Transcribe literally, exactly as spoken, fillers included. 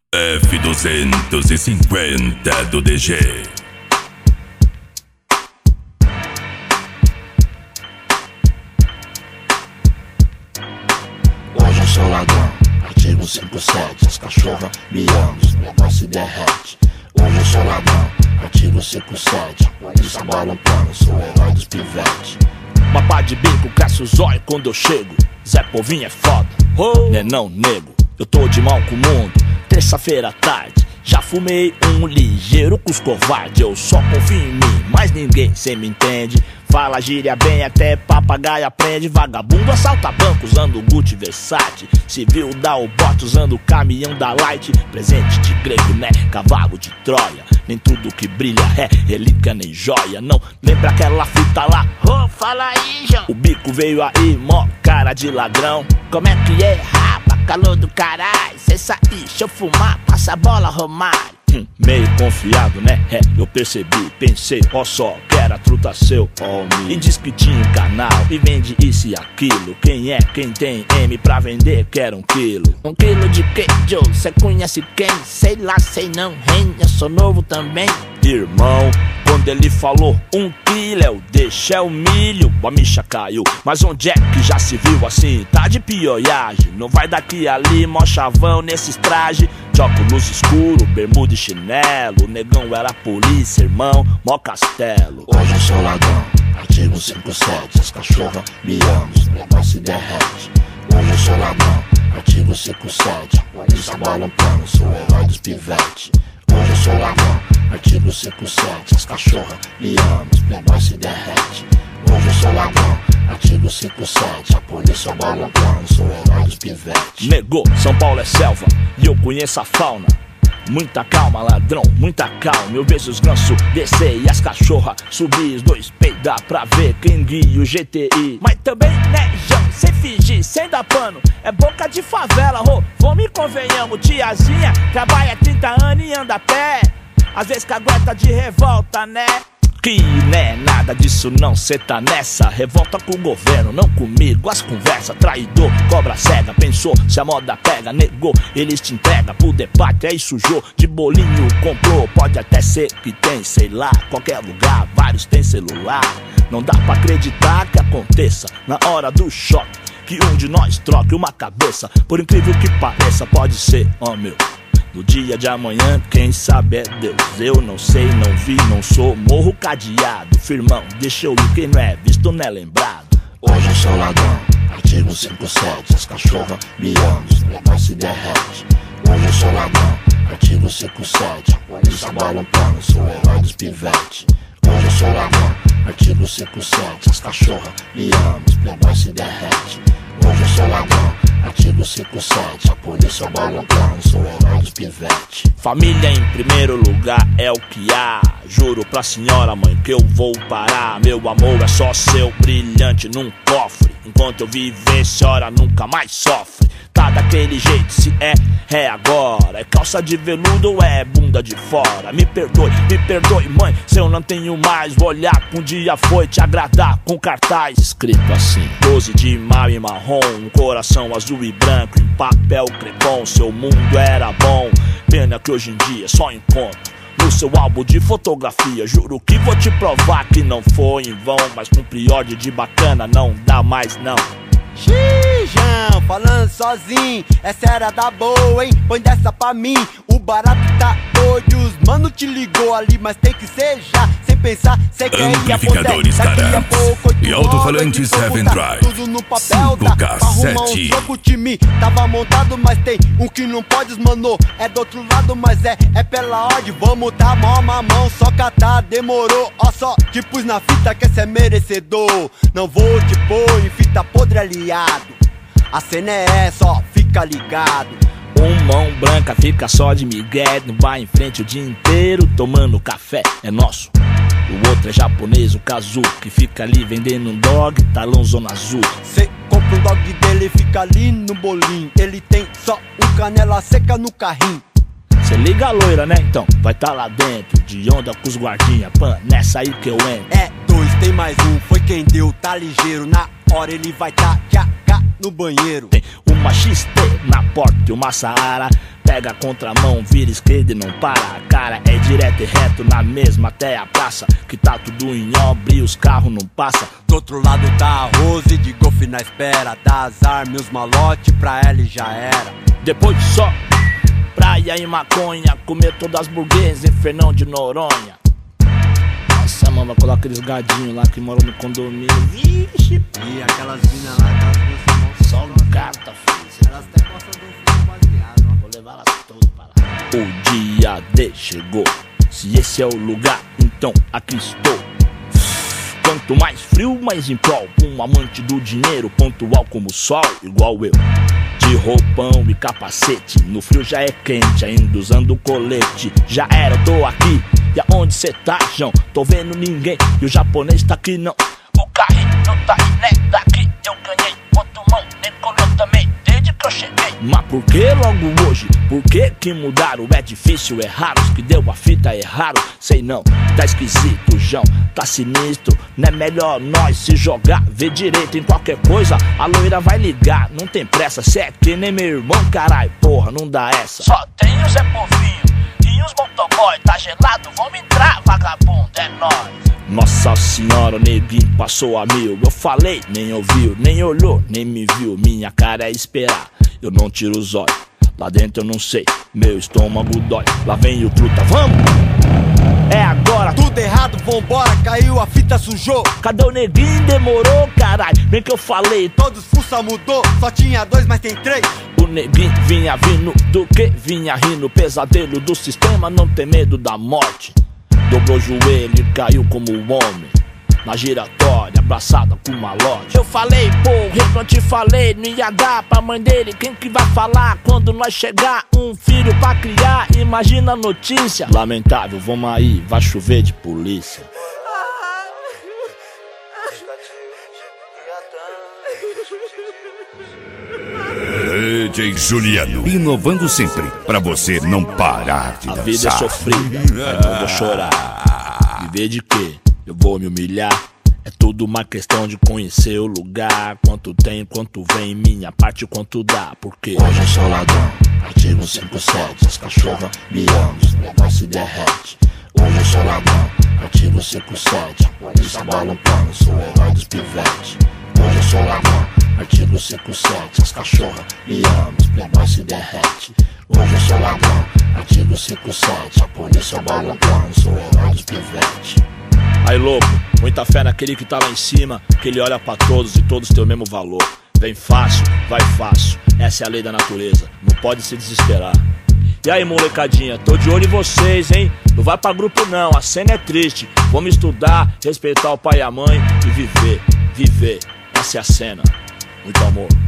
F duzentos e cinquenta do D G. Hoje eu sou ladrão, artigo cinquenta e sete. As cachorras me amam, os negócios se derrete. Hoje eu sou ladrão, artigo cinquenta e sete. Polícia balançando, sou o herói dos pivetes. Mapa de bico, cresce os olhos quando eu chego. Zé Povinho é foda, oh. Né não, nego, eu tô de mal com o mundo. Terça-feira à tarde, já fumei um ligeiro com os covardes. Eu só confio em mim, mas ninguém cê me entende. Fala gíria bem, até papagaio aprende. Vagabundo assalta banco usando Gucci Versace. Civil dá o bote usando o caminhão da Light. Presente de grego, né? Cavalo de Troia. Nem tudo que brilha é relíquia nem joia. Não lembra aquela fita lá? Oh, fala aí, João. O bico veio aí, mó cara de ladrão. Como é que é, rapa? Calor do caralho. Cê sair, deixa eu fumar, passa a bola, Romário. Hum, meio confiado, né? É, eu percebi, pensei, ó só, que era truta seu, homem. E diz que tinha um canal e vende isso e aquilo. Quem é, quem tem M pra vender, quer um quilo. Um quilo de quê, Joe? Cê conhece quem? Sei lá, sei não, hein? Eu sou novo também. Irmão, quando ele falou um quilo, eu deixei o milho, a micha caiu. Mas onde é que já se viu assim? Tá de pioiagem, não vai daqui ali, mó chavão nesses trajes. Óculos escuro, bermuda e chinelo. O negão era polícia, irmão, mó castelo. Hoje eu sou ladrão, artigo cinquenta e sete. As cachorras me amam, os negócios se derrete. Hoje eu sou ladrão, artigo cinquenta e sete. Polícia balançando, sou o herói dos pivetes. Hoje eu sou ladrão, artigo cinquenta e sete. As cachorras me amam, os negócios se derrete. Hoje eu sou ladrão, artigo cinquenta e sete. A polícia balançando, sou o herói dos pivetes. Negou, São Paulo é selva e eu conheço a fauna. Muita calma, ladrão, muita calma. Eu vejo os gansos descer e as cachorras subir. Os dois peidar pra ver quem guia o G T I. Mas também, né, João, sem fingir, sem dar pano. É boca de favela, ô, vamos e convenhamos. Tiazinha trabalha trinta anos e anda a pé. Às vezes cagueta de revolta, né? Que né, nada disso não, cê tá nessa. Revolta com o governo, não comigo. As conversas, traidor, cobra cega. Pensou, se a moda pega, negou. Eles te entregam pro debate, aí sujou. De bolinho comprou, pode até ser que tem, sei lá. Qualquer lugar, vários tem celular. Não dá pra acreditar que aconteça na hora do choque, que um de nós troque uma cabeça. Por incrível que pareça, pode ser, ó meu. No dia de amanhã, quem sabe é Deus. Eu não sei, não vi, não sou. Morro cadeado, firmão, deixa eu ir. Quem não é visto não é lembrado. Hoje eu sou ladrão, artigo cinquenta e sete. As cachorras me amam, os negócios se derrete. Hoje eu sou ladrão, artigo cinquenta e sete. Polícia balançando, sou o herói dos pivetes. Hoje eu sou ladrão, artigo cinquenta e sete. As cachorras me amam, os negócios se derrete. Hoje eu sou ladrão, artigo cinquenta e sete. A polícia balançando, sou o herói dos pivetes. Família em primeiro lugar é o que há. Juro pra senhora mãe que eu vou parar. Meu amor é só seu brilhante num cofre. Enquanto eu viver, senhora nunca mais sofre. Tá daquele jeito, se é, é agora. É calça de veludo ou é bunda de fora? Me perdoe, me perdoe mãe, se eu não tenho mais. Vou olhar que um dia foi te agradar com cartaz escrito assim: doze de maio em marrom, um coração azul e branco em papel crepom. Seu mundo era bom, pena que hoje em dia só encontro no seu álbum de fotografia. Juro que vou te provar que não foi em vão, mas com priorde de bacana não dá mais não. Xijão, falando sozinho, essa era da boa, hein? Põe dessa pra mim, o barato tá doido. Os mano te ligou ali, mas tem que ser já. Sem pensar, cê quer ir Amplificadores Tarantos e alto-falantes Seven Drive tudo no papel, dá pra arrumar um troco. O time tava montado, mas tem um que não pode, desmanou. É do outro lado, mas é, é pela ordem. Vamos tá mó mamão, só catar, demorou. Ó só, te pus na fita que cê é merecedor. Não vou te pôr em fita podre aliado. A cena é essa, ó, fica ligado. Um mão branca fica só de migué, não vai em frente o dia inteiro tomando café, é nosso. O outro é japonês, o Kazu, que fica ali vendendo um dog, talão zona azul. Cê compra um dog dele, fica ali no bolinho. Ele tem só um canela seca no carrinho. Cê liga a loira, né? Então vai tá lá dentro, de onda com os guardinha, pan, nessa aí que eu entro. É dois, tem mais um, foi quem deu, tá ligeiro. Na hora ele vai tá já cá no banheiro. Tem uma uma X T na porta e uma Saara. Pega a contramão, vira esquerda e não para. A cara é direto e reto na mesma até a praça, que tá tudo em obra e os carros não passam. Do outro lado tá a Rose de golfe na espera. Dá as armas e os malote, pra ela e já era. Depois de só praia e maconha, comer todas as burguesas em Fernão de Noronha. Nossa, mano, coloca aqueles gadinhos lá que moram no condomínio. Vixe, e aquelas minas lá, aquelas duas só no gata, filho. Elas até gostam do filho baseado, ó. Vou levar elas todas para lá. O dia D chegou. Se esse é o lugar, então aqui estou. Quanto mais frio, mais em prol. Um amante do dinheiro, pontual como o sol, igual eu. De roupão e capacete, no frio já é quente, ainda usando colete. Já era, eu tô aqui. E aonde cê tá, João? Tô vendo ninguém. E o japonês tá aqui não. O carrinho não tá aí, né? Daqui eu ganhei. Outro mão, nem colou também, desde que eu cheguei. Mas por que logo hoje? Por que que mudaram? É difícil, é raro. Os que deu a fita é raro. Sei não, tá esquisito, João. Tá sinistro, não é melhor nós se jogar. Vê direito em qualquer coisa, a loira vai ligar. Não tem pressa, cê é que nem meu irmão, carai. Porra, não dá essa. Só tem o Zé Povinho e os motoboy. Tá gelado, vamos entrar, vagabundo, é nóis. Nossa senhora, o neguinho passou a mil. Eu falei, nem ouviu, nem olhou, nem me viu. Minha cara é esperar, eu não tiro os olhos. Lá dentro eu não sei, meu estômago dói. Lá vem o truta, vamos! É agora, tudo errado, vambora, caiu, a fita sujou. Cadê o neguinho? Demorou, caralho. Bem que eu falei, todos fuça mudou, só tinha dois, mas tem três. O neguinho vinha vindo, do que vinha rindo. Pesadelo do sistema, não tem medo da morte. Dobrou o joelho e caiu como um homem na giratória, abraçada com malote. Eu falei, porra, não te falei, não ia dar pra mãe dele. Quem que vai falar quando nós chegar? Um filho pra criar, imagina a notícia. Lamentável, vamos aí, vai chover de polícia. D J Juliano, inovando sempre, pra você não parar de a dançar. A vida é sofrida, então eu vou chorar. Viver de quê? Eu vou me humilhar. É tudo uma questão de conhecer o lugar. Quanto tem, quanto vem, minha parte, quanto dá. Porque hoje eu sou ladrão, artigo cinco sete. As cachorras me amam, os negócios se derrete. Hoje eu sou ladrão, artigo cinco sete. A polícia bala um pano, sou o herói dos pivetes. Hoje eu sou ladrão, artigo cinco sete. As cachorras me amam, os playboys se derrete. Hoje eu sou ladrão, artigo cinco sete. A polícia bala um pano, sou o herói dos pivetes. Aí louco, muita fé naquele que tá lá em cima, que ele olha pra todos e todos têm o mesmo valor. Vem fácil, vai fácil, essa é a lei da natureza, não pode se desesperar. E aí molecadinha, tô de olho em vocês, hein? Não vai pra grupo não, a cena é triste. Vamos estudar, respeitar o pai e a mãe e viver, viver, essa é a cena. Muito amor.